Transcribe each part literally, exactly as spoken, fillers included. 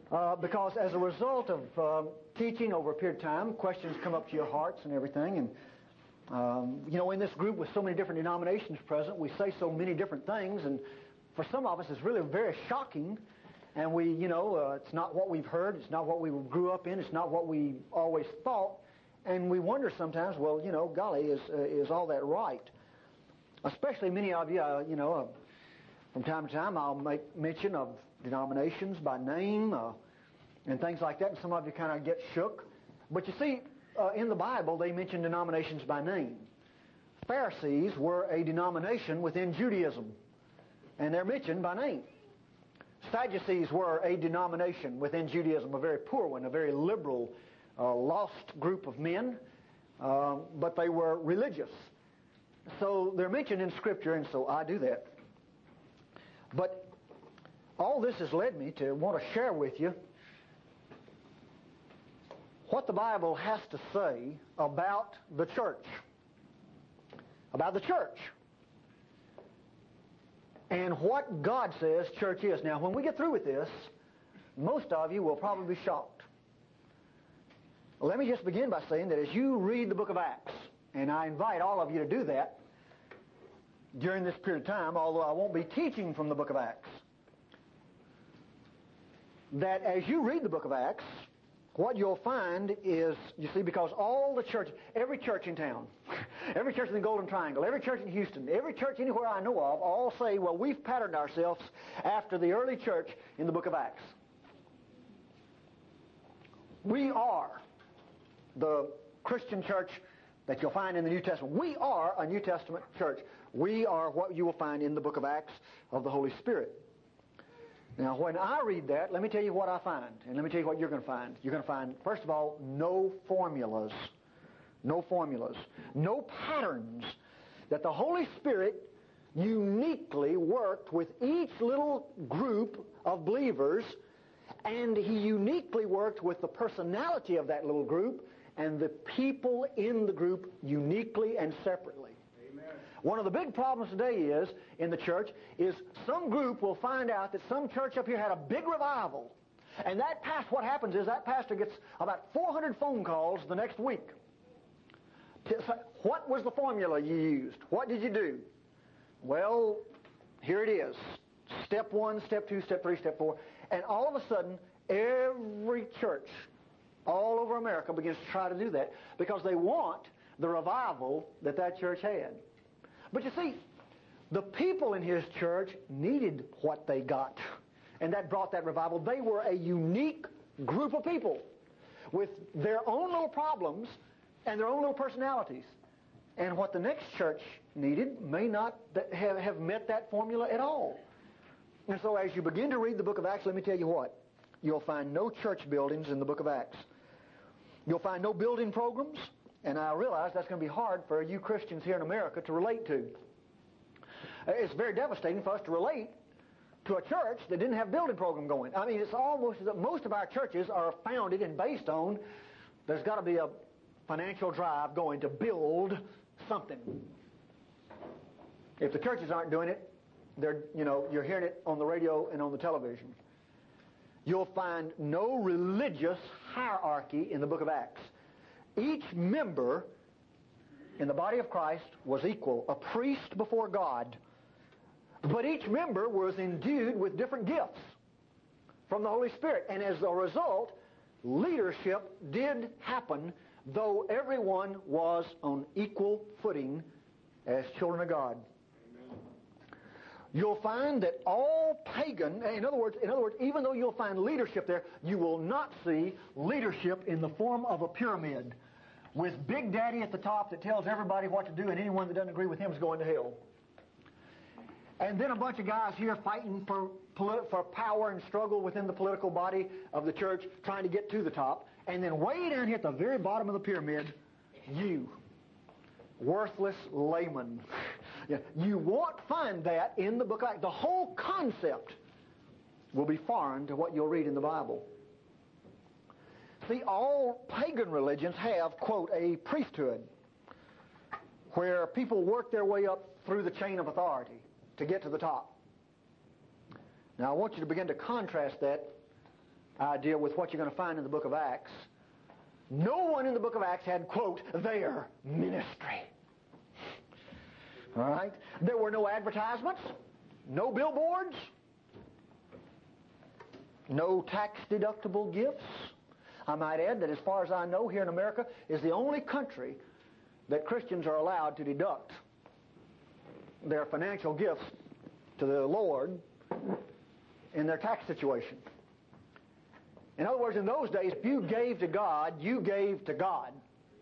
Uh, because as a result of uh, teaching over a period of time, questions come up to your hearts and everything. And, um, you know, in this group with so many different denominations present, we say so many different things. And for some of us, it's really very shocking. And we, you know, uh, it's not what we've heard. It's not what we grew up in. It's not what we always thought. And we wonder sometimes, well, you know, golly, is uh, is all that right? Especially many of you, uh, you know, uh, from time to time I'll make mention of denominations by name uh, and things like that. And some of you kind of get shook. But you see, uh, in the Bible, they mention denominations by name. Pharisees were a denomination within Judaism. And they're mentioned by name. Sadducees were a denomination within Judaism, a very poor one, a very liberal, uh, lost group of men, uh, but they were religious. So they're mentioned in Scripture, and so I do that. But all this has led me to want to share with you what the Bible has to say about the church. About the church. And what God says church is. Now, when we get through with this, most of you will probably be shocked. Let me just begin by saying that as you read the book of Acts, and I invite all of you to do that during this period of time, although I won't be teaching from the book of Acts, that as you read the book of Acts, what you'll find is, you see, because all the church, every church in town, every church in the Golden Triangle, every church in Houston, every church anywhere I know of, all say, well, we've patterned ourselves after the early church in the book of Acts. We are the Christian church that you'll find in the New Testament. We are a New Testament church. We are what you will find in the book of Acts of the Holy Spirit. Now, when I read that, let me tell you what I find, and let me tell you what you're going to find. You're going to find, first of all, no formulas. No formulas. No patterns that the Holy Spirit uniquely worked with each little group of believers, and He uniquely worked with the personality of that little group and the people in the group uniquely and separately. One of the big problems today is, in the church, is some group will find out that some church up here had a big revival. And that past, what happens is that pastor gets about four hundred phone calls the next week. What was the formula you used? What did you do? Well, here it is. Step one, step two, step three, step four. And all of a sudden, every church all over America begins to try to do that because they want the revival that that church had. But you see, the people in his church needed what they got. And that brought that revival. They were a unique group of people with their own little problems and their own little personalities. And what the next church needed may not have, have met that formula at all. And so as you begin to read the book of Acts, let me tell you what. You'll find no church buildings in the book of Acts. You'll find no building programs. And I realize that's going to be hard for you Christians here in America to relate to. It's very devastating for us to relate to a church that didn't have a building program going. I mean, it's almost that most of our churches are founded and based on there's got to be a financial drive going to build something. If the churches aren't doing it, they're, you know, you're hearing it on the radio and on the television. You'll find no religious hierarchy in the book of Acts. Each member in the body of Christ was equal, a priest before God. But each member was endued with different gifts from the Holy Spirit. And as a result, leadership did happen, though everyone was on equal footing as children of God. You'll find that all pagan, in other words, in other words, even though you'll find leadership there, you will not see leadership in the form of a pyramid with Big Daddy at the top that tells everybody what to do, and anyone that doesn't agree with him is going to hell. And then a bunch of guys here fighting for for power and struggle within the political body of the church, trying to get to the top. And then way down here at the very bottom of the pyramid, you, worthless layman. Yeah, you won't find that in the book of Acts. The whole concept will be foreign to what you'll read in the Bible. See, all pagan religions have, quote, a priesthood where people work their way up through the chain of authority to get to the top. Now, I want you to begin to contrast that idea with what you're going to find in the book of Acts. No one in the book of Acts had, quote, their ministry. All right? There were no advertisements, no billboards, no tax-deductible gifts. I might add that as far as I know, here in America is the only country that Christians are allowed to deduct their financial gifts to the Lord in their tax situation. In other words, in those days, if you gave to God, you gave to God.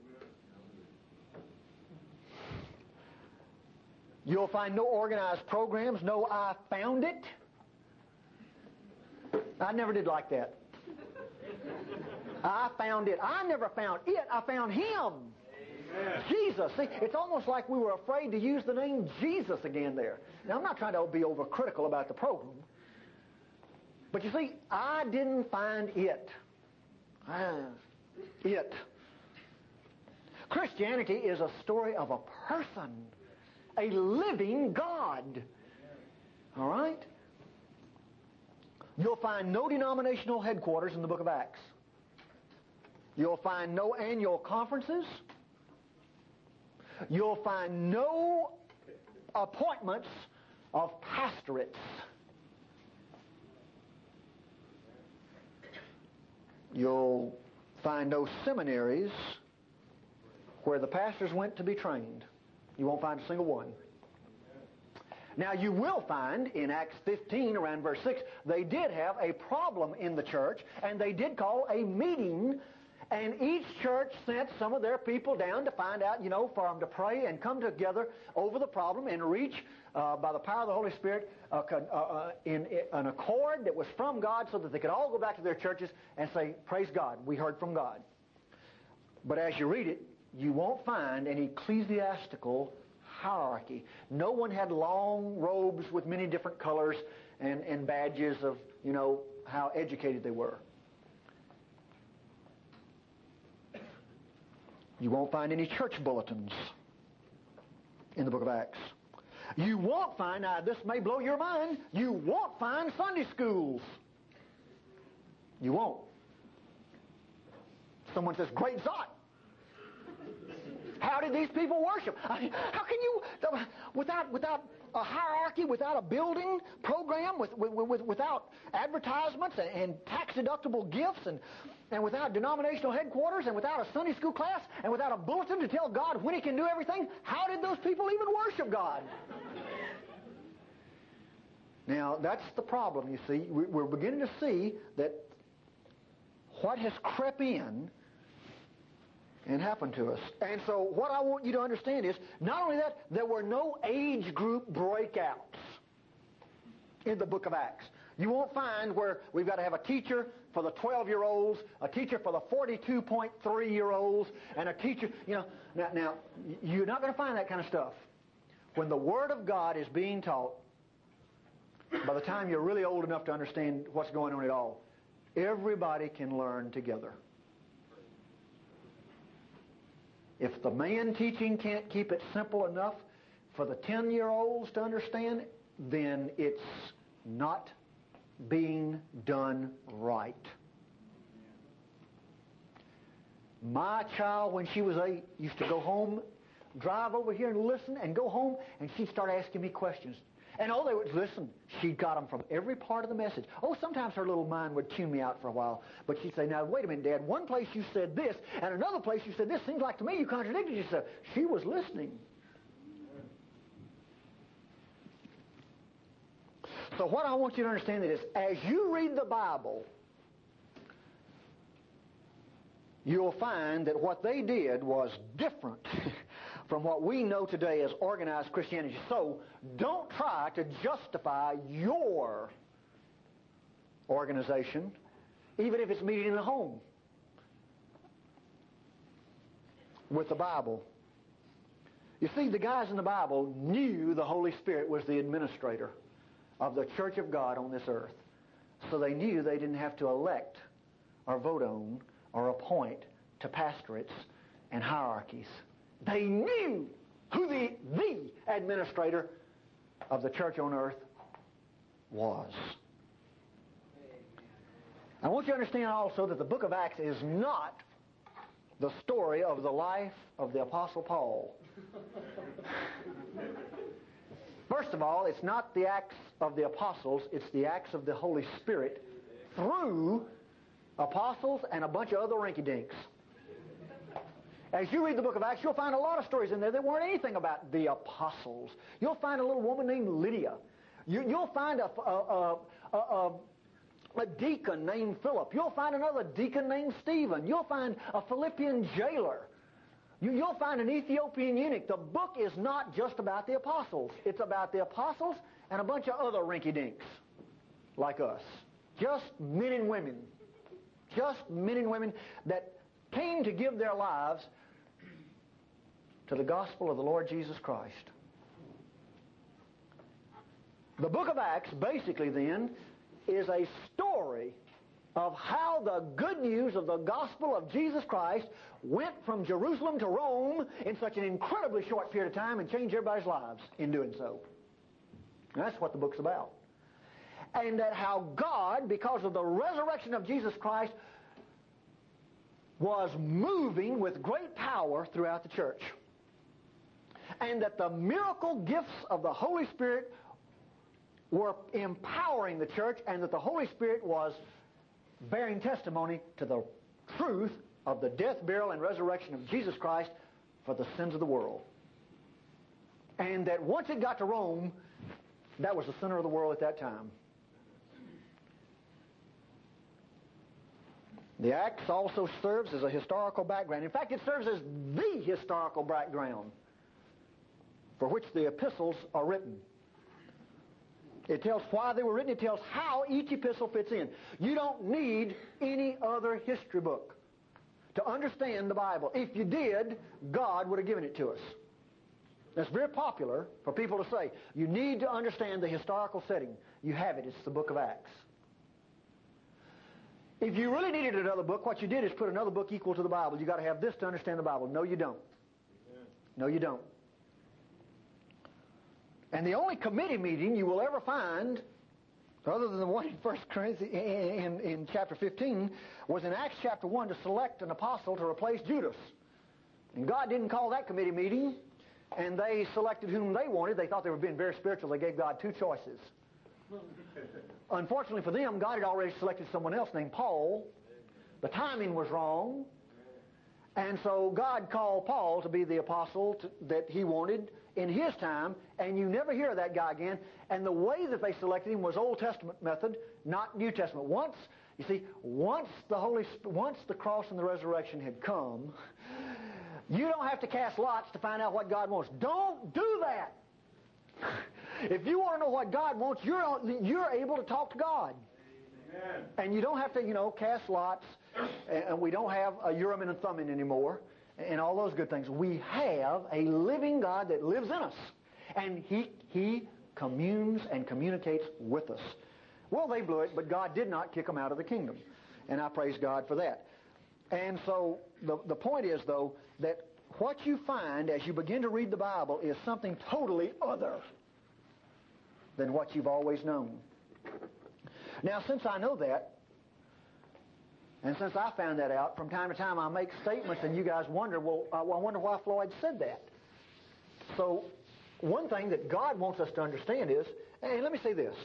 You'll find no organized programs, no I found it. I never did like that. I found it. I never found it. I found Him. Amen. Jesus. See, it's almost like we were afraid to use the name Jesus again there. Now, I'm not trying to be overcritical about the program. But you see, I didn't find it. Ah, it. Christianity is a story of a person, a living God. All right? You'll find no denominational headquarters in the book of Acts. You'll find no annual conferences. You'll find no appointments of pastorates. You'll find no seminaries where the pastors went to be trained. You won't find a single one. Now, you will find in Acts fifteen, around verse six, they did have a problem in the church, and they did call a meeting, and each church sent some of their people down to find out, you know, for them to pray and come together over the problem and reach, uh, by the power of the Holy Spirit, uh, uh, in, in an accord that was from God so that they could all go back to their churches and say, praise God, we heard from God. But as you read it, you won't find an ecclesiastical hierarchy. No one had long robes with many different colors and, and badges of, you know, how educated they were. You won't find any church bulletins in the book of Acts. You won't find, now this may blow your mind, you won't find Sunday schools. You won't. Someone says, great thought. How did these people worship? I mean, how can you, without without a hierarchy, without a building program, with, with, with without advertisements and, and tax-deductible gifts, and, and without denominational headquarters, and without a Sunday school class, and without a bulletin to tell God when He can do everything, how did those people even worship God? Now, that's the problem, you see. We're beginning to see that what has crept in and happened to us. And so what I want you to understand is, not only that, there were no age group breakouts in the book of Acts. You won't find where we've got to have a teacher for the twelve-year-olds, a teacher for the forty-two point three-year-olds, and a teacher, you know. Now, now, you're not going to find that kind of stuff. When the Word of God is being taught, by the time you're really old enough to understand what's going on at all, everybody can learn together. If the man teaching can't keep it simple enough for the ten-year-olds to understand, then it's not being done right. My child, when she was eight, used to go home, drive over here and listen, and go home, and she'd start asking me questions. And oh, they would listen. She got them from every part of the message. Oh, sometimes her little mind would tune me out for a while. But she'd say, now, wait a minute, Dad. One place you said this, and another place you said this. Seems like to me you contradicted yourself. She was listening. So what I want you to understand is, as you read the Bible, you'll find that what they did was different from what we know today as organized Christianity. So don't try to justify your organization, even if it's meeting in a home, with the Bible. You see, the guys in the Bible knew the Holy Spirit was the administrator of the church of God on this earth. So they knew they didn't have to elect or vote on or appoint to pastorates and hierarchies. They knew who the, the administrator of the church on earth was. I want you to understand also that the book of Acts is not the story of the life of the Apostle Paul. First of all, it's not the Acts of the Apostles, it's the Acts of the Holy Spirit through apostles and a bunch of other rinky-dinks. As you read the book of Acts, you'll find a lot of stories in there that weren't anything about the apostles. You'll find a little woman named Lydia. You, you'll find a, a, a, a, a deacon named Philip. You'll find another deacon named Stephen. You'll find a Philippian jailer. You, you'll find an Ethiopian eunuch. The book is not just about the apostles. It's about the apostles and a bunch of other rinky-dinks like us. Just men and women. Just men and women that came to give their lives to the gospel of the Lord Jesus Christ. The book of Acts, basically then, is a story of how the good news of the gospel of Jesus Christ went from Jerusalem to Rome in such an incredibly short period of time and changed everybody's lives in doing so. And that's what the book's about. And that how God, because of the resurrection of Jesus Christ, was moving with great power throughout the church. And that the miracle gifts of the Holy Spirit were empowering the church, and that the Holy Spirit was bearing testimony to the truth of the death, burial, and resurrection of Jesus Christ for the sins of the world. And that once it got to Rome, that was the center of the world at that time. The Acts also serves as a historical background. In fact, it serves as the historical background for which the epistles are written. It tells why they were written. It tells how each epistle fits in. You don't need any other history book to understand the Bible. If you did, God would have given it to us. That's very popular for people to say. You need to understand the historical setting. You have it. It's the book of Acts. If you really needed another book, what you did is put another book equal to the Bible. You've got to have this to understand the Bible. No, you don't. No, you don't. And the only committee meeting you will ever find, other than the one in First Corinthians in, in, in chapter fifteen, was in Acts chapter one to select an apostle to replace Judas. And God didn't call that committee meeting, and they selected whom they wanted. They thought they were being very spiritual. They gave God two choices. Unfortunately for them, God had already selected someone else named Paul. The timing was wrong. And so God called Paul to be the apostle to, that he wanted in his time, and you never hear of that guy again. And the way that they selected him was Old Testament method, not New Testament. Once, you see, once the Holy, once the cross and the resurrection had come, you don't have to cast lots to find out what God wants. Don't do that. If you want to know what God wants, you're, you're able to talk to God. Amen. And you don't have to, you know, cast lots, and we don't have a Urim and a Thummim anymore, and all those good things. We have a living God that lives in us, and He, he communes and communicates with us. Well, they blew it, but God did not kick them out of the kingdom, and I praise God for that. And so the, the point is, though, that what you find as you begin to read the Bible is something totally other than what you've always known. Now, since I know that, and since I found that out, from time to time I make statements and you guys wonder, well, I wonder why Floyd said that. So, one thing that God wants us to understand is, and let me say this,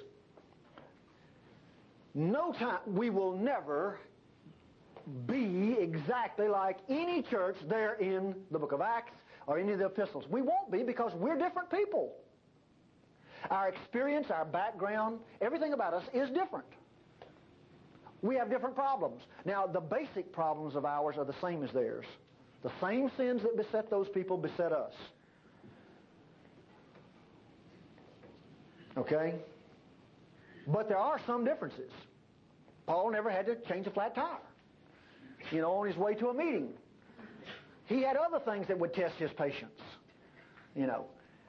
no time, we will never be exactly like any church there in the book of Acts or any of the epistles. We won't be, because we're different people. Our experience, our background, everything about us is different. We have different problems. Now, the basic problems of ours are the same as theirs. The same sins that beset those people beset us. Okay? But there are some differences. Paul never had to change a flat tire, you know, on his way to a meeting. He had other things that would test his patience, you know.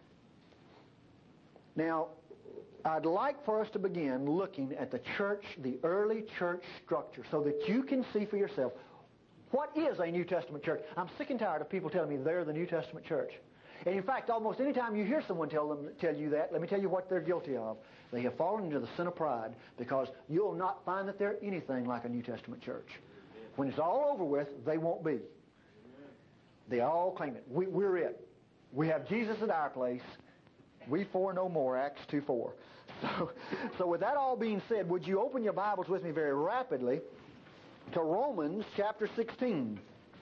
Now, I'd like for us to begin looking at the church, the early church structure, so that you can see for yourself what is a New Testament church. I'm sick and tired of people telling me they're the New Testament church. And in fact, almost any time you hear someone tell them tell you that, let me tell you what they're guilty of. They have fallen into the sin of pride, because you'll not find that they're anything like a New Testament church. When it's all over with, they won't be. They all claim it. We, we're it. We have Jesus at our place. We four no more, Acts two four. So, so with that all being said, would you open your Bibles with me very rapidly to Romans chapter sixteen.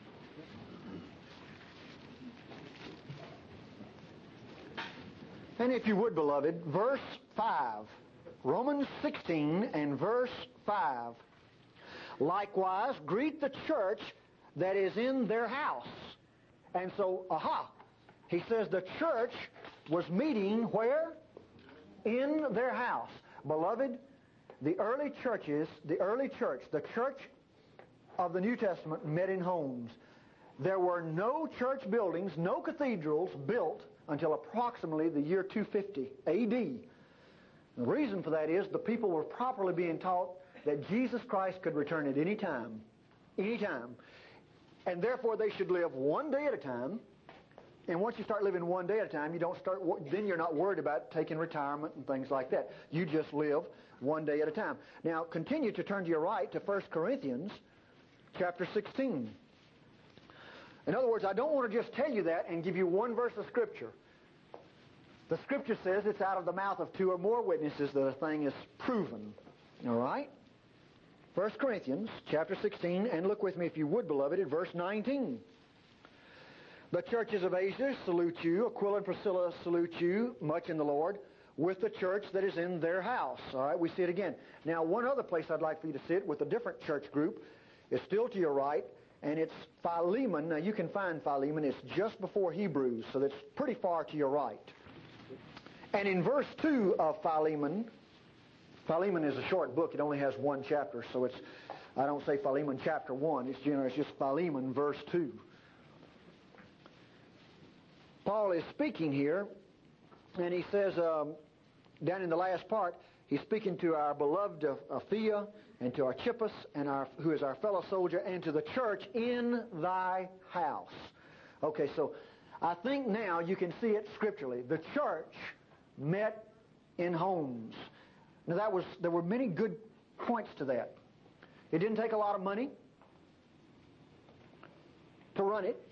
And if you would, beloved, verse five. Romans sixteen and verse five. Likewise, greet the church that is in their house. And so, aha, he says the church was meeting where? In their house. Beloved, the early churches, the early church, the church of the New Testament met in homes. There were no church buildings, no cathedrals built until approximately the year two fifty A D. The reason for that is the people were properly being taught that Jesus Christ could return at any time. Any time. And therefore they should live one day at a time. And once you start living one day at a time, you don't start, then you're not worried about taking retirement and things like that. You just live one day at a time. Now, continue to turn to your right to First Corinthians chapter sixteen. In other words, I don't want to just tell you that and give you one verse of Scripture. The Scripture says it's out of the mouth of two or more witnesses that a thing is proven. All right? First Corinthians chapter sixteen, and look with me if you would, beloved, at verse nineteen. The churches of Asia salute you. Aquila and Priscilla salute you, much in the Lord, with the church that is in their house. All right, we see it again. Now, one other place I'd like for you to sit with a different church group is still to your right, and it's Philemon. Now, you can find Philemon. It's just before Hebrews, so that's pretty far to your right. And in verse two of Philemon, Philemon is a short book. It only has one chapter, so it's, I don't say Philemon chapter one. It's generally it's just Philemon verse two. Paul is speaking here, and he says, um, down in the last part, he's speaking to our beloved Aphia, and to Archippus, and our, who is our fellow soldier, and to the church in thy house. Okay, so I think now you can see it scripturally. The church met in homes. Now that was, there were many good points to that. It didn't take a lot of money to run it.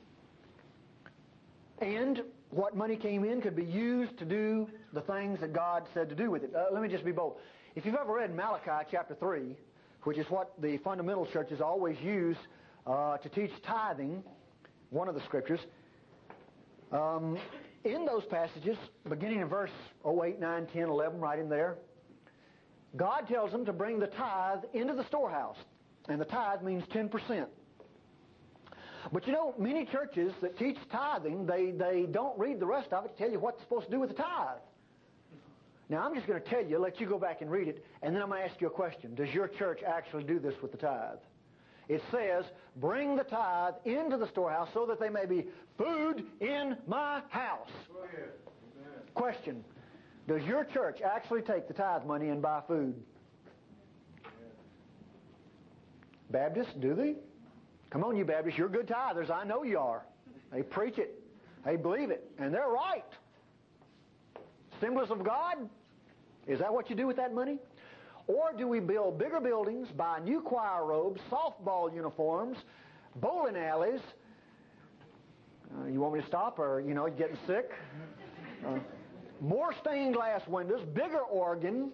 And what money came in could be used to do the things that God said to do with it. Uh, let me just be bold. If you've ever read Malachi chapter three, which is what the fundamental churches always use uh, to teach tithing, one of the scriptures, um, in those passages, beginning in verse oh, eight, nine, ten, eleven, right in there, God tells them to bring the tithe into the storehouse. And the tithe means ten percent. But you know, many churches that teach tithing, they, they don't read the rest of it to tell you what they're supposed to do with the tithe. Now, I'm just going to tell you, let you go back and read it, and then I'm going to ask you a question. Does your church actually do this with the tithe? It says, bring the tithe into the storehouse so that they may be food in my house. Oh, yeah. Question. Does your church actually take the tithe money and buy food? Yeah. Baptists, do they? Come on, you Baptists, you're good tithers. I know you are. They preach it. They believe it. And they're right. Assemblies of God? Is that what you do with that money? Or do we build bigger buildings, buy new choir robes, softball uniforms, bowling alleys? Uh, you want me to stop, or, you know, you're getting sick? Uh, more stained glass windows, bigger organ.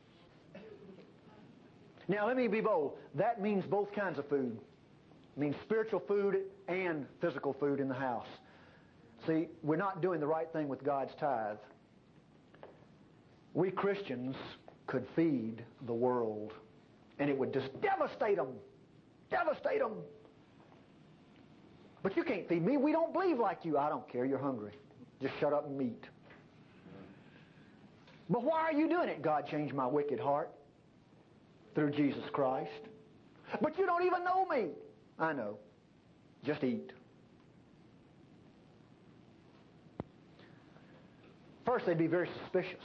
Now, let me be bold. That means both kinds of food. It means spiritual food and physical food in the house. See, we're not doing the right thing with God's tithe. We Christians could feed the world, and it would just devastate them. Devastate them. But you can't feed me. We don't believe like you. I don't care. You're hungry. Just shut up and eat. But why are you doing it? God changed my wicked heart through Jesus Christ. But you don't even know me. I know. Just eat. First, they'd be very suspicious.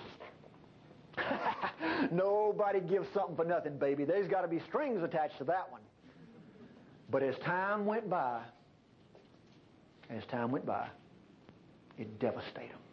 Nobody gives something for nothing, baby. There's got to be strings attached to that one. But as time went by, as time went by, it devastated them.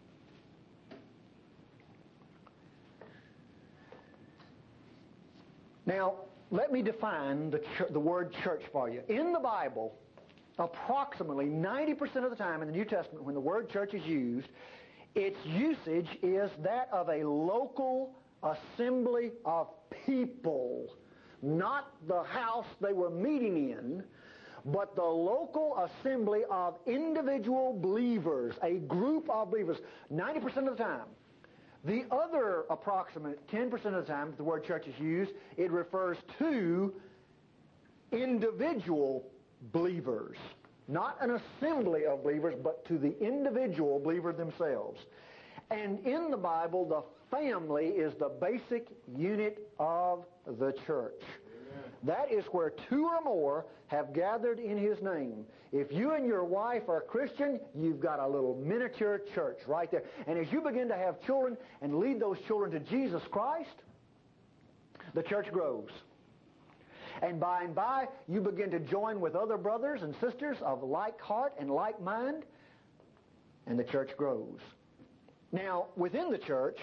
Now, let me define the, ch- the word church for you. In the Bible, approximately ninety percent of the time in the New Testament, when the word church is used, its usage is that of a local assembly of people, not the house they were meeting in, but the local assembly of individual believers, a group of believers, ninety percent of the time. The other approximate ten percent of the time that the word church is used, it refers to individual believers. Not an assembly of believers, but to the individual believer themselves. And in the Bible, the family is the basic unit of the church. Amen. That is where two or more have gathered in His name. If you and your wife are Christian, you've got a little miniature church right there. And as you begin to have children and lead those children to Jesus Christ, the church grows. And by and by, you begin to join with other brothers and sisters of like heart and like mind, and the church grows. Now, within the church,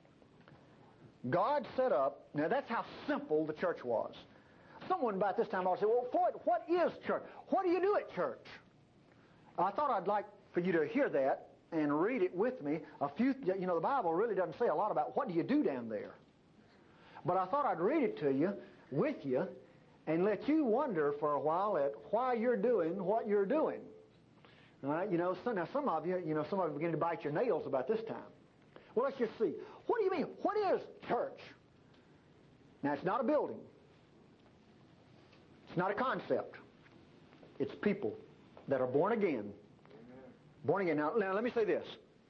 God set up, now that's how simple the church was. Someone about this time ought to say, well, Floyd, what is church? What do you do at church? I thought I'd like for you to hear that and read it with me. A few, you know, the Bible really doesn't say a lot about what do you do down there. But I thought I'd read it to you, with you, and let you wonder for a while at why you're doing what you're doing. All right, you know, so now some of you, you know, some of you begin to bite your nails about this time. Well, let's just see. What do you mean? What is church? Now, it's not a building. It's not a concept. It's people that are born again. Amen. Born again. Now, now, let me say this.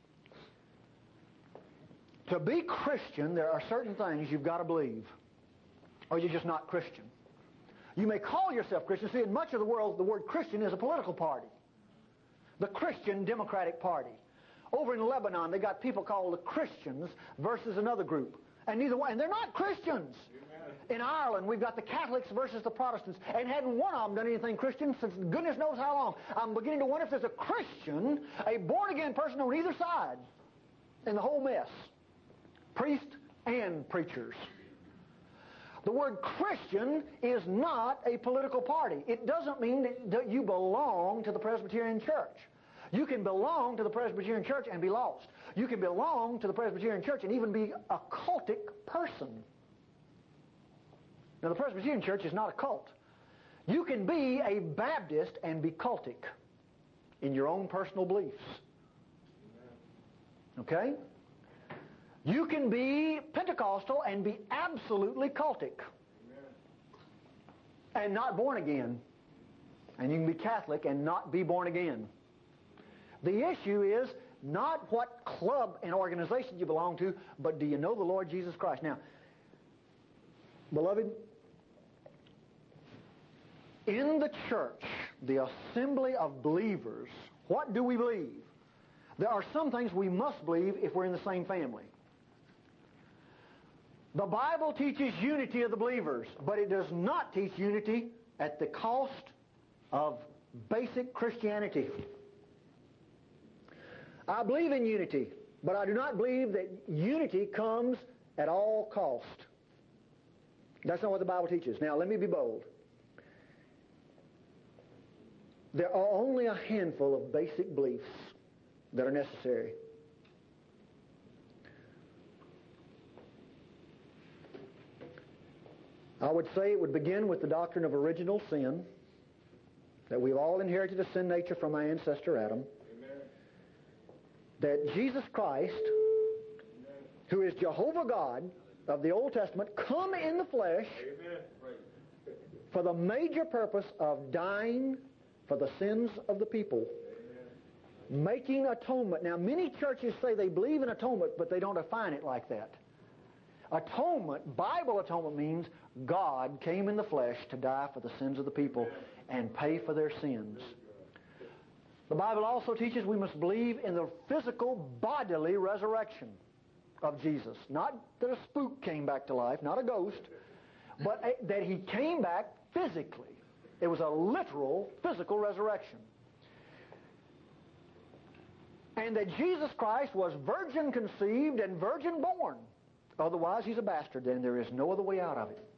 To be Christian, there are certain things you've got to believe, or you're just not Christian. You may call yourself Christian. See, in much of the world, the word Christian is a political party. The Christian Democratic Party. Over in Lebanon, they got people called the Christians versus another group. And neither one, and they're not Christians. Amen. In Ireland, we've got the Catholics versus the Protestants. And hadn't one of them done anything Christian since goodness knows how long. I'm beginning to wonder if there's a Christian, a born-again person on either side in the whole mess. Priests and preachers. The word Christian is not a political party. It doesn't mean that you belong to the Presbyterian Church. You can belong to the Presbyterian Church and be lost. You can belong to the Presbyterian Church and even be a cultic person. Now, the Presbyterian Church is not a cult. You can be a Baptist and be cultic in your own personal beliefs. Okay? You can be Pentecostal and be absolutely cultic. And not born again. And you can be Catholic and not be born again. The issue is not what club and organization you belong to, but do you know the Lord Jesus Christ? Now, beloved, in the church, the assembly of believers, what do we believe? There are some things we must believe if we're in the same family. The Bible teaches unity of the believers, but it does not teach unity at the cost of basic Christianity. I believe in unity, but I do not believe that unity comes at all cost. That's not what the Bible teaches. Now, let me be bold. There are only a handful of basic beliefs that are necessary. I would say it would begin with the doctrine of original sin, that we've all inherited a sin nature from our ancestor Adam. That Jesus Christ, who is Jehovah God of the Old Testament, come in the flesh for the major purpose of dying for the sins of the people. Amen. Making atonement. Now, many churches say they believe in atonement, but they don't define it like that. Atonement, Bible atonement, means God came in the flesh to die for the sins of the people and pay for their sins. The Bible also teaches we must believe in the physical, bodily resurrection of Jesus. Not that a spook came back to life, not a ghost, but a, that He came back physically. It was a literal, physical resurrection. and that Jesus Christ was virgin conceived and virgin born. Otherwise, he's a bastard, then there is no other way out of it.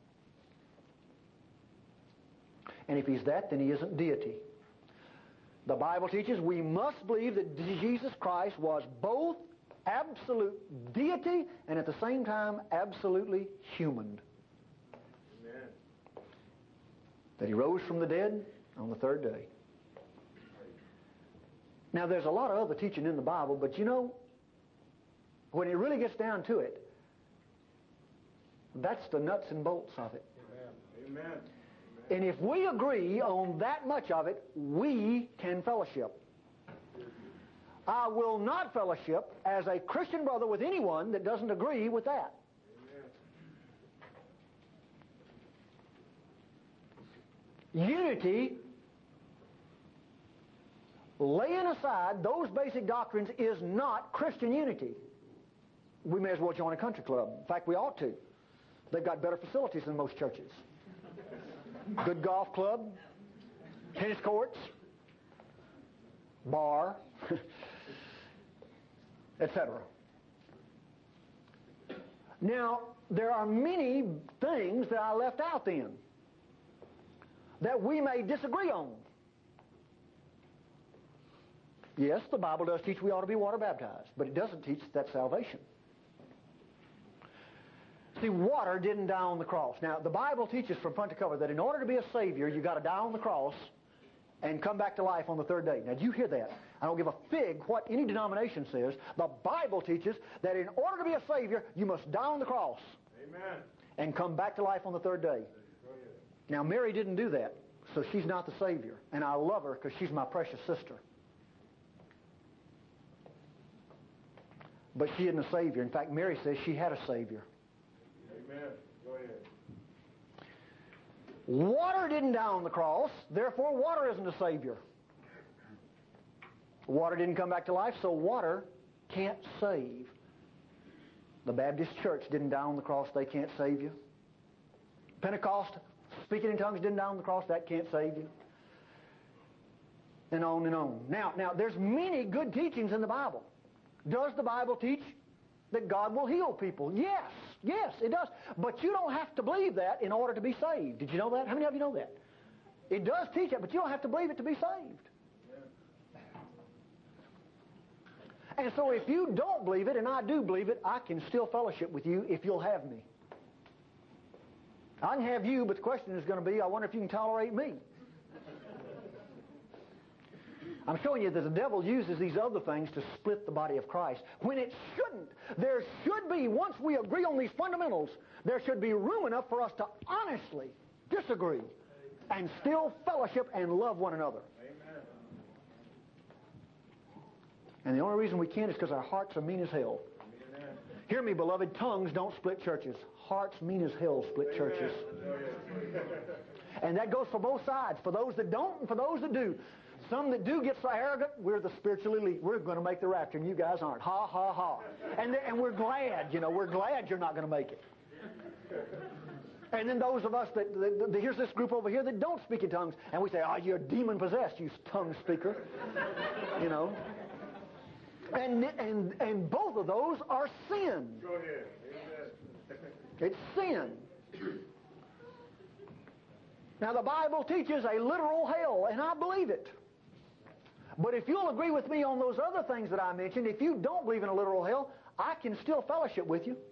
And if he's that, then he isn't deity. The Bible teaches we must believe that Jesus Christ was both absolute deity and at the same time absolutely human. Amen. That he rose from the dead on the third day. Now, there's a lot of other teaching in the Bible, but you know, when it really gets down to it, that's the nuts and bolts of it. Amen. Amen. And if we agree on that much of it, we can fellowship. I will not fellowship as a Christian brother with anyone that doesn't agree with that. Amen. Unity, laying aside those basic doctrines, is not Christian unity. We may as well join a country club. In fact, we ought to. They've got better facilities than most churches. Good golf club, tennis courts, bar, et cetera. Now, there are many things that I left out then that we may disagree on. Yes, the Bible does teach we ought to be water baptized, but it doesn't teach that's salvation. See, water didn't die on the cross. Now, the Bible teaches from front to cover that in order to be a Savior, you've got to die on the cross and come back to life on the third day. Now, do you hear that? I don't give a fig what any denomination says. The Bible teaches that in order to be a Savior, you must die on the cross. Amen. And come back to life on the third day. Now, Mary didn't do that, so she's not the Savior. And I love her because she's my precious sister. But she isn't a Savior. In fact, Mary says she had a Savior. Amen. Go ahead. Water didn't die on the cross, therefore water isn't a Savior. Water didn't come back to life, so water can't save. The Baptist Church didn't die on the cross, they can't save you. Pentecost, speaking in tongues, didn't die on the cross, that can't save you. And on and on. Now, now, there's many good teachings in the Bible. Does the Bible teach that God will heal people? Yes, yes, it does. But you don't have to believe that in order to be saved. Did you know that? How many of you know that? It does teach it, but you don't have to believe it to be saved. And so if you don't believe it, and I do believe it, I can still fellowship with you if you'll have me. I can have you, but the question is going to be, I wonder if you can tolerate me. I'm showing you that the devil uses these other things to split the body of Christ, when it shouldn't. There should be, once we agree on these fundamentals, there should be room enough for us to honestly disagree and still fellowship and love one another. Amen. And the only reason we can't is because our hearts are mean as hell. Amen. Hear me, beloved, tongues don't split churches. Hearts mean as hell split Amen. churches. And that goes for both sides, for those that don't and for those that do. Some that do get so arrogant, we're the spiritual elite. We're going to make the rapture, and you guys aren't. Ha, ha, ha. And, and we're glad, you know, we're glad you're not going to make it. And then those of us that, that, that, here's this group over here that don't speak in tongues, and we say, oh, you're demon-possessed, you tongue speaker. You know. And, and, and both of those are sin. Go ahead. Amen. It's sin. Now, the Bible teaches a literal hell, and I believe it. But if you'll agree with me on those other things that I mentioned, if you don't believe in a literal hell, I can still fellowship with you.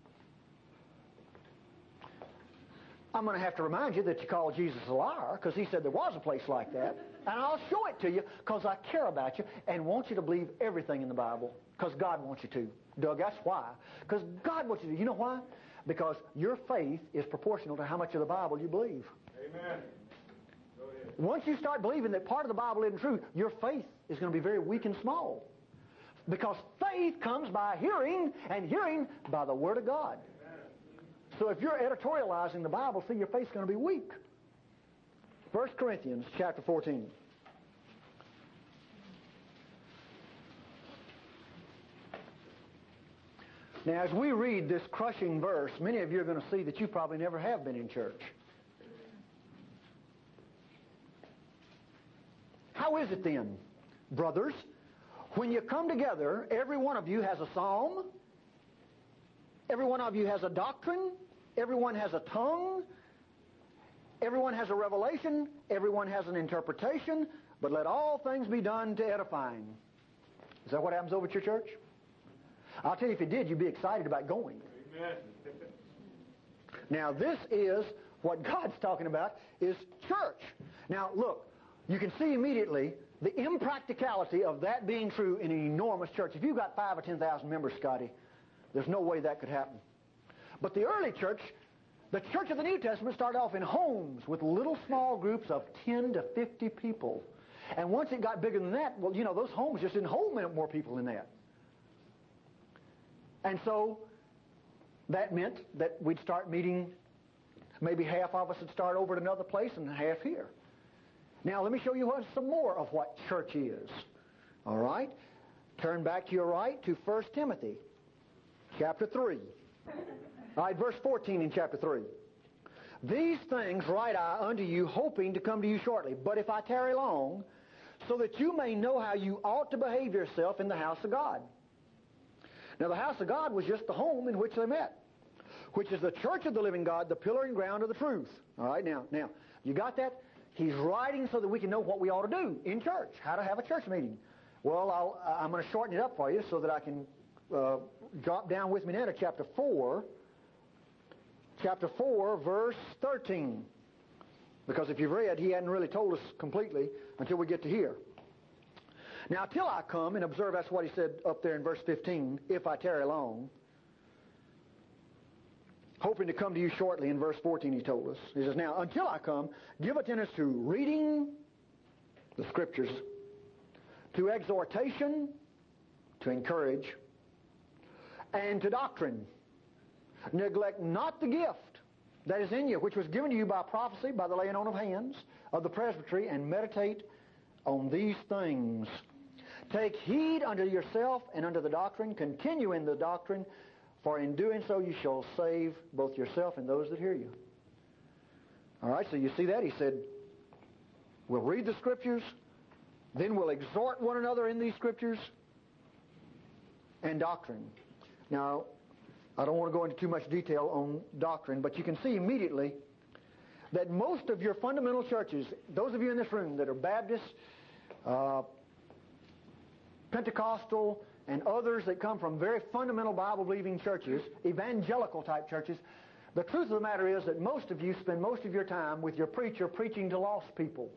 I'm going to have to remind you that you call Jesus a liar, because he said there was a place like that. And I'll show it to you, because I care about you and want you to believe everything in the Bible, because God wants you to. Doug, that's why. Because God wants you to. You know why? Because your faith is proportional to how much of the Bible you believe. Amen. Go ahead. Once you start believing that part of the Bible isn't true, your faith is going to be very weak and small. Because faith comes by hearing, and hearing by the Word of God. Amen. So if you're editorializing the Bible, see, your faith's going to be weak. First Corinthians chapter fourteen. Now, as we read this crushing verse, many of you are going to see that you probably never have been in church. How is it then, brothers, when you come together, every one of you has a psalm, every one of you has a doctrine, everyone has a tongue, everyone has a revelation, everyone has an interpretation, but let all things be done to edifying. Is that what happens over at your church? I'll tell you, if you did, you'd be excited about going. Amen. Now, this is what God's talking about, is church. Now, look, you can see immediately the impracticality of that being true in an enormous church. If you've got five or ten thousand members, Scotty, there's no way that could happen. But the early church, the church of the New Testament, started off in homes with little small groups of ten to fifty people. And once it got bigger than that, well, you know, those homes just didn't hold more people than that. And so that meant that we'd start meeting, maybe half of us would start over at another place and half here. Now, let me show you what, some more of what church is. All right? Turn back to your right to First Timothy, chapter three. All right, verse fourteen in chapter three. These things write I unto you, hoping to come to you shortly. But if I tarry long, so that you may know how you ought to behave yourself in the house of God. Now, the house of God was just the home in which they met, which is the church of the living God, the pillar and ground of the truth. All right, now, now, you got that? He's writing so that we can know what we ought to do in church, how to have a church meeting. Well, I'll, I'm going to shorten it up for you so that I can uh, drop down with me now to chapter four. Chapter four, verse thirteen. Because if you've read, he hadn't really told us completely until we get to here. Now, till I come, and observe that's what he said up there in verse fifteen, if I tarry long. Hoping to come to you shortly, in verse fourteen he told us. He says, now, until I come, give attendance to reading the Scriptures, to exhortation, to encourage, and to doctrine. Neglect not the gift that is in you, which was given to you by prophecy, by the laying on of hands of the presbytery, and meditate on these things. Take heed unto yourself and unto the doctrine. Continue in the doctrine, for in doing so you shall save both yourself and those that hear you. All right, so you see that? He said, we'll read the Scriptures, then we'll exhort one another in these Scriptures, and doctrine. Now, I don't want to go into too much detail on doctrine, but you can see immediately that most of your fundamental churches, those of you in this room that are Baptists, uh, Pentecostal, and others that come from very fundamental Bible-believing churches, evangelical-type churches, the truth of the matter is that most of you spend most of your time with your preacher preaching to lost people.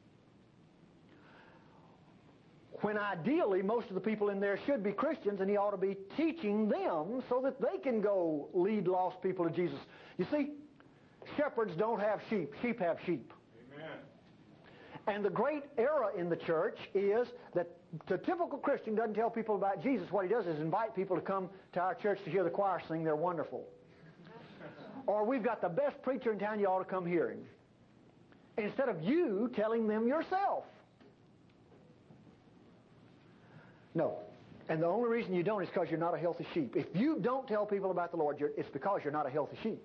When ideally, most of the people in there should be Christians, and he ought to be teaching them so that they can go lead lost people to Jesus. You see, shepherds don't have sheep. Sheep have sheep. Amen. And the great error in the church is that the typical Christian doesn't tell people about Jesus. What he does is invite people to come to our church to hear the choir sing. They're wonderful. Or we've got the best preacher in town, you ought to come hear him. Instead of you telling them yourself. No. And the only reason you don't is because you're not a healthy sheep. If you don't tell people about the Lord, you're, it's because you're not a healthy sheep.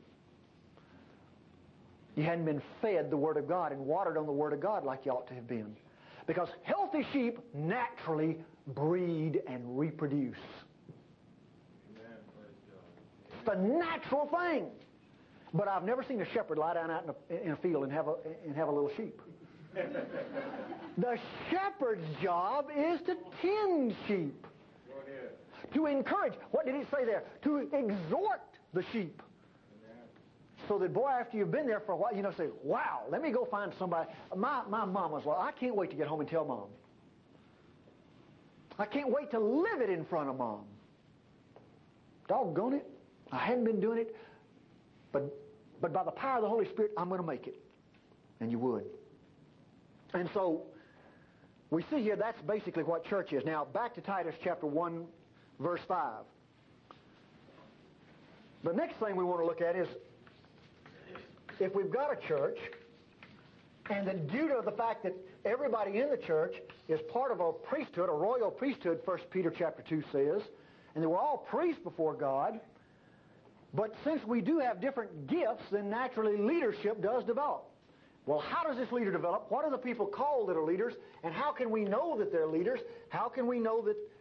You hadn't been fed the Word of God and watered on the Word of God like you ought to have been. Because healthy sheep naturally breed and reproduce. Amen. It's the natural thing. But I've never seen a shepherd lie down out in a, in a field and have a, and have a little sheep. The shepherd's job is to tend sheep. Go ahead. To encourage. What did it say there? To exhort the sheep. Amen. So that, boy, after you've been there for a while, you know, say, wow, let me go find somebody. My, my mom was like, I can't wait to get home and tell Mom. I can't wait to live it in front of Mom. Doggone it. I hadn't been doing it. But, but by the power of the Holy Spirit, I'm going to make it. And you would. And so, we see here that's basically what church is. Now, back to Titus chapter one, verse five. The next thing we want to look at is, if we've got a church, and that due to the fact that everybody in the church is part of a priesthood, a royal priesthood, First Peter chapter two says, and they were all priests before God, but since we do have different gifts, then naturally leadership does develop. Well, how does this leader develop? What are the people called that are leaders? And how can we know that they're leaders? How can we know that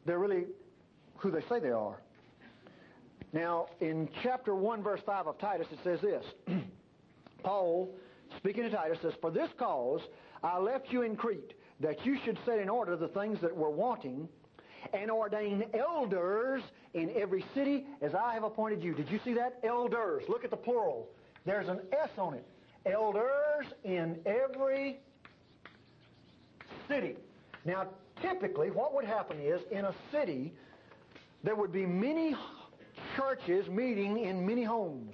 they're really who they say they are. Now, in chapter one, verse five of Titus, it says this. Paul, speaking to Titus, says, "For this cause I left you in Crete, that you should set in order the things that were wanting, and ordain elders in every city as I have appointed you." Did you see that? Elders. Look at the plural. There's an S on it. Elders in every city. Now, typically, what would happen is, in a city, there would be many churches meeting in many homes.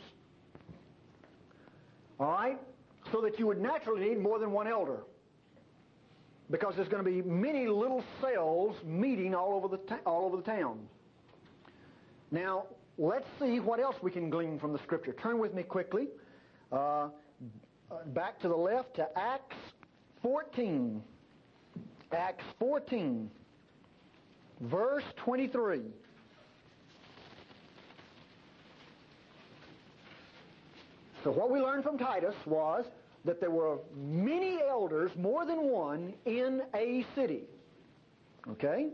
All right? So that you would naturally need more than one elder. Because there's going to be many little cells meeting all over the ta- all over the town. Now, let's see what else we can glean from the Scripture. Turn with me quickly uh, back to the left to Acts fourteen. Acts fourteen, verse twenty-three. So what we learned from Titus was that there were many elders, more than one, in a city. Okay?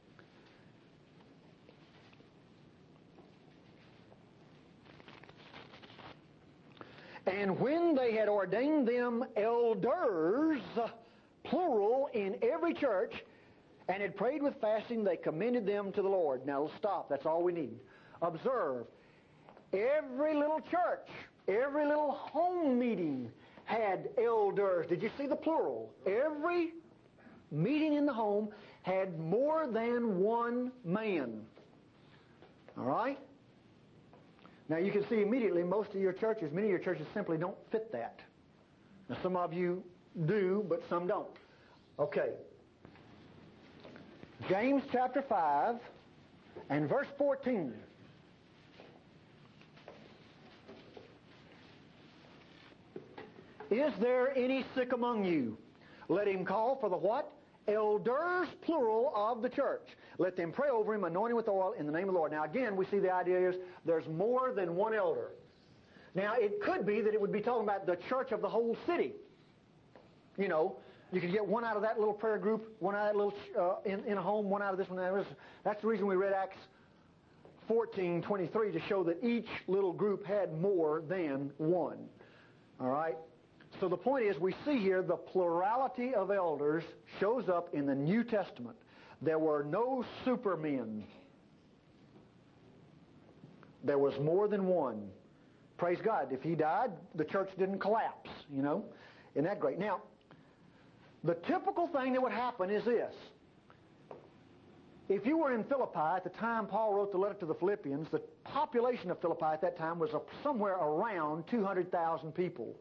And when they had ordained them elders, plural, in every church, and had prayed with fasting, they commended them to the Lord. Now, let's stop. That's all we need. Observe. Every little church, every little home meeting had elders. Did you see the plural? Every meeting in the home had more than one man. All right? Now you can see immediately most of your churches, many of your churches simply don't fit that. Now some of you do, but some don't. Okay. James chapter five and verse fourteen. Is there any sick among you? Let him call for the what? Elders, plural, of the church. Let them pray over him, anointing with oil in the name of the Lord. Now again, we see the idea is there's more than one elder. Now it could be that it would be talking about the church of the whole city. You know, you could get one out of that little prayer group, one out of that little uh, in, in a home, one out of this one. Out of this. That's the reason we read Acts fourteen twenty-three, to show that each little group had more than one. All right? So the point is, we see here the plurality of elders shows up in the New Testament. There were no supermen. There was more than one. Praise God. If he died, the church didn't collapse, you know. Isn't that great? Now, the typical thing that would happen is this. If you were in Philippi at the time Paul wrote the letter to the Philippians, the population of Philippi at that time was somewhere around two hundred thousand people.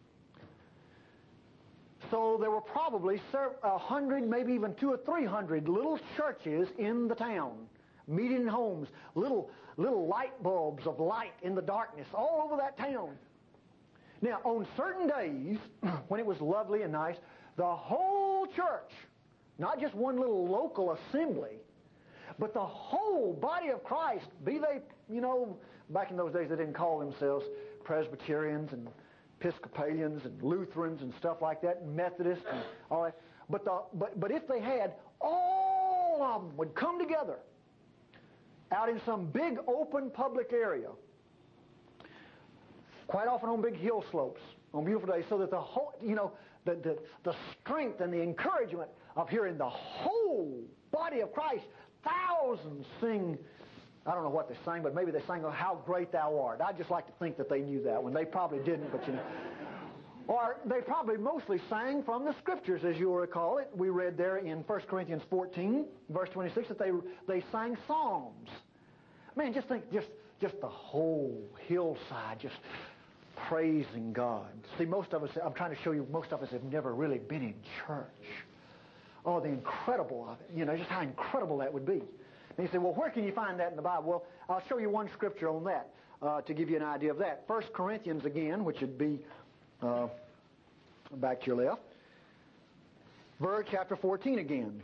So there were probably a hundred, maybe even two or three hundred little churches in the town, meeting in homes, little little light bulbs of light in the darkness all over that town. Now, on certain days, when it was lovely and nice, the whole church, not just one little local assembly, but the whole body of Christ, be they, you know, back in those days they didn't call themselves Presbyterians and Episcopalians and Lutherans and stuff like that, and Methodists and all that. But, the, but, but if they had, all of them would come together out in some big open public area, quite often on big hill slopes, on beautiful days, so that the whole, you know, the, the, the strength and the encouragement of hearing the whole body of Christ, thousands sing. I don't know what they sang, but maybe they sang, "Oh, how great thou art." I'd just like to think that they knew that one. They probably didn't, but you know. Or they probably mostly sang from the Scriptures, as you'll recall it. We read there in First Corinthians fourteen, verse twenty-six, that they they sang psalms. Man, just think, just just the whole hillside just praising God. See, most of us, I'm trying to show you, most of us have never really been in church. Oh, the incredible of it. You know, just how incredible that would be. And you say, well, where can you find that in the Bible? Well, I'll show you one scripture on that uh, to give you an idea of that. First Corinthians again, which would be uh, back to your left. Verse chapter fourteen again.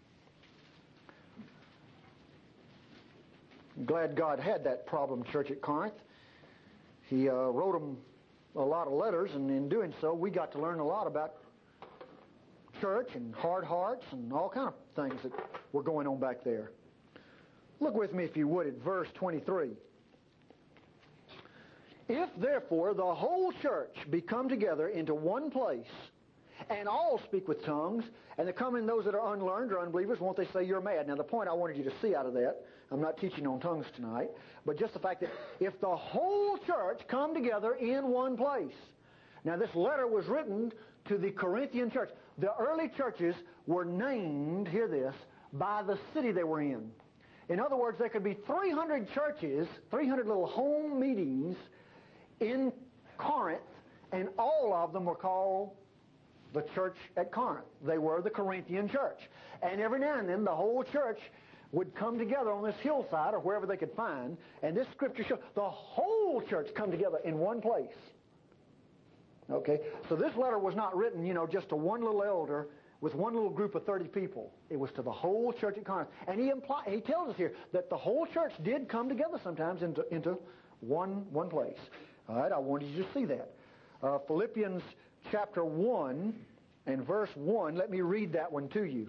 I'm glad God had that problem church at Corinth. He uh, wrote them a lot of letters, and in doing so, we got to learn a lot about church and hard hearts and all kind of things that were going on back there. Look with me, if you would, at verse twenty-three. If therefore the whole church be come together into one place, and all speak with tongues, and there come in those that are unlearned or unbelievers, won't they say you're mad? Now the point I wanted you to see out of that, I'm not teaching on tongues tonight, but just the fact that if the whole church come together in one place. Now this letter was written to the Corinthian church. The early churches were named, hear this, by the city they were in. In other words, there could be three hundred churches, three hundred little home meetings in Corinth, and all of them were called the church at Corinth. They were the Corinthian church. And every now and then the whole church would come together on this hillside or wherever they could find, and this scripture shows the whole church come together in one place. Okay, so this letter was not written, you know, just to one little elder with one little group of thirty people. It was to the whole church at Corinth. And he imply, he tells us here that the whole church did come together sometimes into, into one, one place. All right, I wanted you to see that. Uh, Philippians chapter one and verse one, let me read that one to you.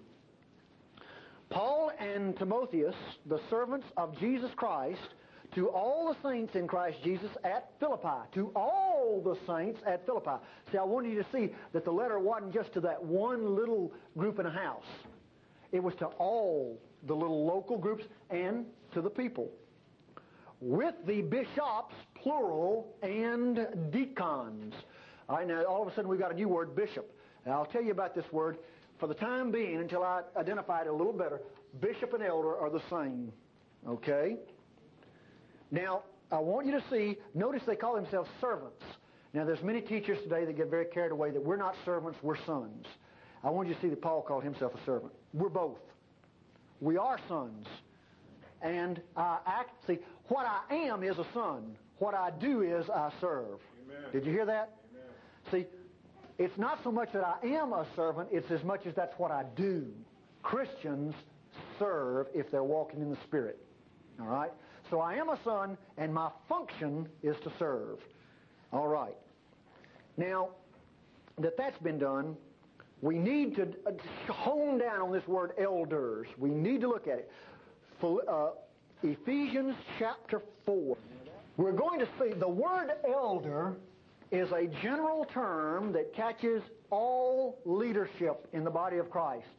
Paul and Timotheus, the servants of Jesus Christ, to all the saints in Christ Jesus at Philippi. To all the saints at Philippi. See, I wanted you to see that the letter wasn't just to that one little group in a house. It was to all the little local groups and to the people. With the bishops, plural, and deacons. All right, now all of a sudden we've got a new word, bishop. And I'll tell you about this word for the time being until I identify it a little better. Bishop and elder are the same. Okay? Now, I want you to see, notice they call themselves servants. Now, there's many teachers today that get very carried away that we're not servants, we're sons. I want you to see that Paul called himself a servant. We're both. We are sons. And I act, see, what I am is a son. What I do is I serve. Amen. Did you hear that? Amen. See, it's not so much that I am a servant, it's as much as that's what I do. Christians serve if they're walking in the Spirit. All right? So I am a son, and my function is to serve. All right. Now, that that's been done, we need to hone down on this word elders. We need to look at it. Uh, Ephesians chapter four. We're going to see the word elder is a general term that catches all leadership in the body of Christ.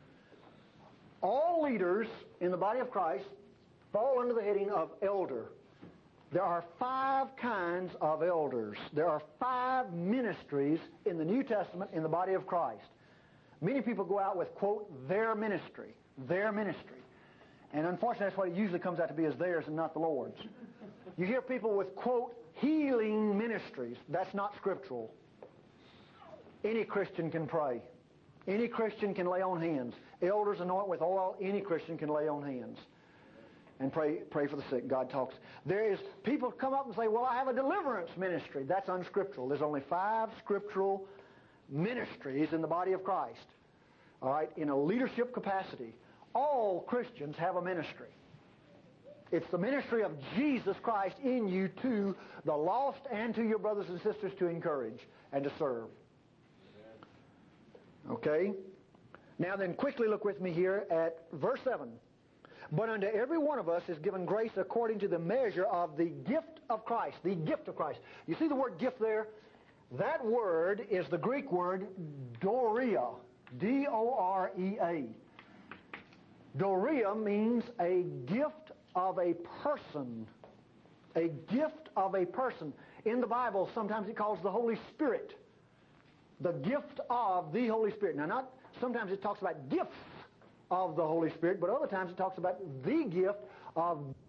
All leaders in the body of Christ fall under the heading of elder. There are five kinds of elders. There are five ministries in the New Testament in the body of Christ. Many people go out with, quote, their ministry, their ministry. And unfortunately, that's what it usually comes out to be, is theirs and not the Lord's. You hear people with, quote, healing ministries. That's not scriptural. Any Christian can pray. Any Christian can lay on hands. Elders anoint with oil. Any Christian can lay on hands and pray pray for the sick. God talks. There is, people come up and say, well, I have a deliverance ministry. That's unscriptural. There's only five scriptural ministries in the body of Christ. All right, in a leadership capacity. All Christians have a ministry. It's the ministry of Jesus Christ in you to the lost and to your brothers and sisters to encourage and to serve. Okay? Now then, quickly look with me here at verse seven. But unto every one of us is given grace according to the measure of the gift of Christ. The gift of Christ. You see the word gift there? That word is the Greek word doria. D O R E A. Doria means a gift of a person. A gift of a person. In the Bible, sometimes it calls the Holy Spirit. The gift of the Holy Spirit. Now, not sometimes it talks about gifts of the Holy Spirit, but other times it talks about the gift of